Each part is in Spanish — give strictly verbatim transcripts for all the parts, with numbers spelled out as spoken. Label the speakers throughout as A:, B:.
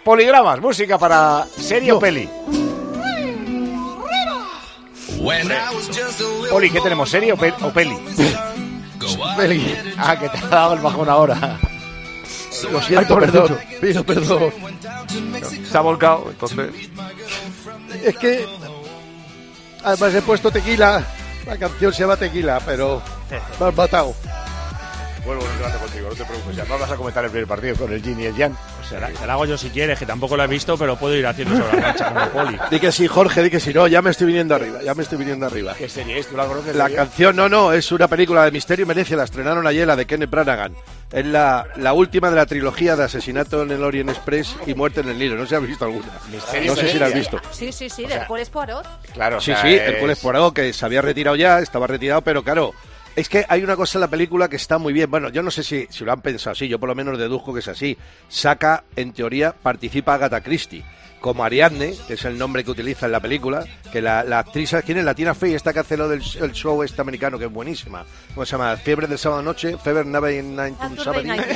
A: Poligramas, música para serie
B: No.
A: o peli. Poli, ¿qué tenemos? ¿Serie o, pe- o peli?
B: Peli.
A: Ah, que te ha dado el bajón ahora.
B: Lo siento,
A: Ay,
B: perdón.
A: pobrecito.
B: Pido perdón.
A: Se ha volcado, entonces.
B: Es que además he puesto Tequila. La canción se llama Tequila, pero me has matado.
A: Vuelvo en un rato contigo, no te preocupes. Ya no vas a comentar el primer partido con el Gin y el Jan. O sea,
C: Te la hago yo si quieres, que tampoco lo he visto, pero puedo ir haciendo sobre la marcha como Poli.
B: Di que sí, Jorge, di que sí. No, ya me estoy viniendo arriba, ya me estoy viniendo arriba.
A: ¿qué serie es? ¿Tú la conoces?
B: La
A: Jan?
B: canción, no, no, es una película de misterio y Venecia, la estrenaron ayer, la de Kenneth Branagh. Es la, la última de la trilogía de Asesinato en el Orient Express y Muerte en el Nilo. No sé si has visto alguna.
A: Misterio
B: No sé
A: y
B: si la has
A: Venecia.
B: visto.
D: Sí, sí, sí,
A: O sea,
D: del Paul Poirot.
A: Claro, o
B: Sí,
A: sea,
B: sí,
A: es-
B: Hércules Poirot, que se había retirado ya, estaba retirado, pero claro, es que hay una cosa en la película que está muy bien. Bueno, yo no sé si, si lo han pensado así, yo por lo menos deduzco que es así. Saca, en teoría, participa Agatha Christie como Ariadne, que es el nombre que utiliza en la película, que la, la actriz, ¿quién es? La Tina Fey, esta que hace lo del el show este americano, que es buenísima. ¿Cómo se llama? Fiebre del sábado noche, Fever Nave
D: Saturday Night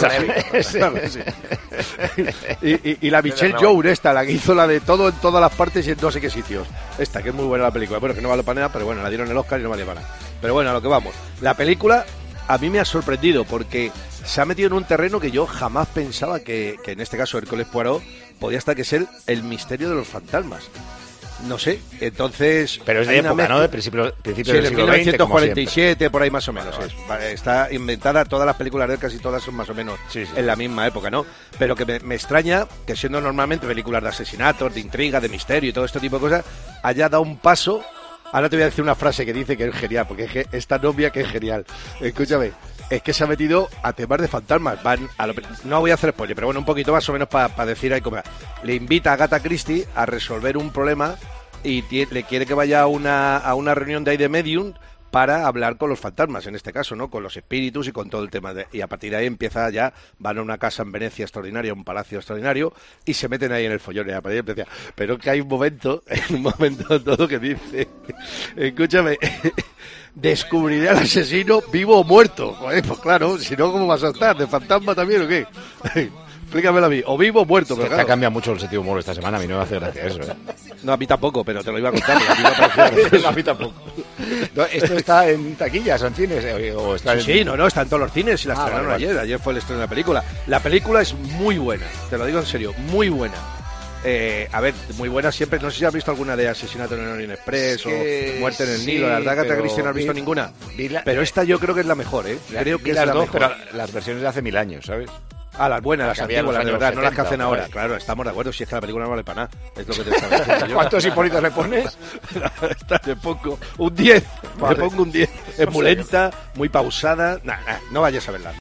D: Live.
B: y, y, y la Michelle Jones, esta, la que hizo la de todo en todas las partes y en no sé qué sitios. Esta, que es muy buena la película. Bueno, que no vale para nada, pero bueno, la dieron el Oscar y no vale para nada. Pero bueno, a lo que vamos. La película a mí me ha sorprendido porque se ha metido en un terreno que yo jamás pensaba que, que en este caso Hércules Poirot podía hasta que ser el misterio de los fantasmas. No sé, entonces...
A: Pero es de
B: hay una
A: época,
B: mezcla-
A: ¿no? De principio, principio
B: Sí,
A: del
B: de
A: siglo
B: mil novecientos cuarenta y
A: veinte, como siempre.
B: siete, por ahí más o menos. es. Vale, está inventada, todas las películas de él, casi todas son más o menos
A: Sí, sí.
B: en la misma época, ¿no? Pero que me, me extraña que siendo normalmente películas de asesinatos, de intriga, de misterio y todo este tipo de cosas, haya dado un paso. Ahora te voy a decir una frase que dice que es genial, porque es que esta novia que es genial. Escúchame, es que se ha metido a temas de fantasmas. Van a lo, no voy a hacer spoiler, pero bueno, un poquito más o menos para decir ahí cómo. Le invita a Agatha Christie a resolver un problema y tie- le quiere que vaya a una, a una reunión de ahí de medium para hablar con los fantasmas, en este caso, ¿no? Con los espíritus y con todo el tema. De, y a partir de ahí empieza ya, van a una casa en Venecia extraordinaria, un palacio extraordinario, y se meten ahí en el follón. Y a partir de ahí empieza, pero que hay un momento, en un momento todo que dice, escúchame, descubriré al asesino vivo o muerto. Joder, pues claro, si no, ¿cómo vas a estar? ¿De fantasma también o qué? Explícamelo a mí, o vivo o muerto. Pero
A: Te ha
B: claro,
A: cambiado mucho el sentido de humor esta semana, a mí no me hace gracia eso, ¿eh?
B: no, a mí tampoco, pero te lo iba a contar. porque a mí me ha parecido gracioso.
A: A mí tampoco. No, ¿esto está en taquillas o en cines? eh, O está
B: Sí,
A: en...
B: sí, no, no, está en todos los cines y la
A: Ah,
B: estrenaron
A: vale, vale.
B: ayer. Ayer fue el estreno de la película. La película es muy buena, te lo digo en serio, muy buena. Eh, a ver, muy buena siempre. No sé si has visto alguna de Asesinato en el Orient Express
A: que
B: o Muerte en el
A: sí,
B: Nilo. La verdad que Agatha
A: pero
B: Christie no has visto
A: vi-
B: ninguna.
A: vi la-
B: Pero esta yo creo que es la mejor, ¿eh? Creo
A: Vi
B: que es
A: las
B: la
A: dos,
B: mejor.
A: pero las versiones de hace mil años, ¿sabes?
B: Ah, las buenas, las
A: que había en
B: antiguas,
A: los
B: las de
A: años
B: verdad, no las que
A: setenta,
B: hacen ahora.
A: por ahí.
B: Claro, estamos de acuerdo. Si es que la película no vale para nada. Es lo que te estaba diciendo yo.
A: ¿Cuántos hipólitos le pones?
B: Esta le pongo un diez.
A: Vale.
B: Le pongo un diez. Es muy lenta, muy pausada. Nah, nah, no vayas a verla.